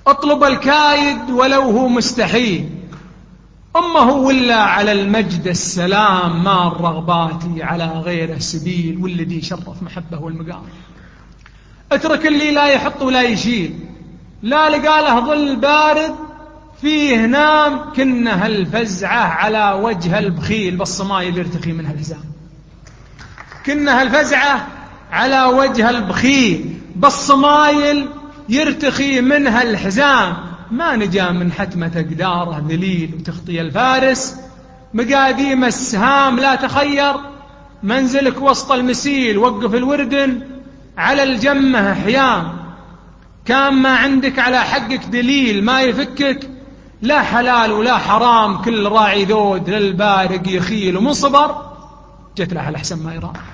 اطلب الكايد ولو هو مستحيل، أمه ولا على المجد السلام، ما الرغبات على غيره سبيل، والذي شرف محبه والمقام. اترك اللي لا يحط ولا يشيل، لا لقاله ظل بارد فيه نام، كنه الفزعة على وجه البخيل بالصمايل يرتخي منها الحزام. كنها الفزعة على وجه البخيل بالصمايل يرتخي منها الحزام. ما نجا من حتمة أقداره ذليل، وتخطي الفارس مقاديم السهام. لا تخير منزلك وسط المسيل، وقف الوردن على الجمة حيام. كان ما عندك على حقك دليل ما يفكك، لا حلال ولا حرام، كل راعي ذود للبارق يخيل، ومن صبر جت له على حسن ما يرام.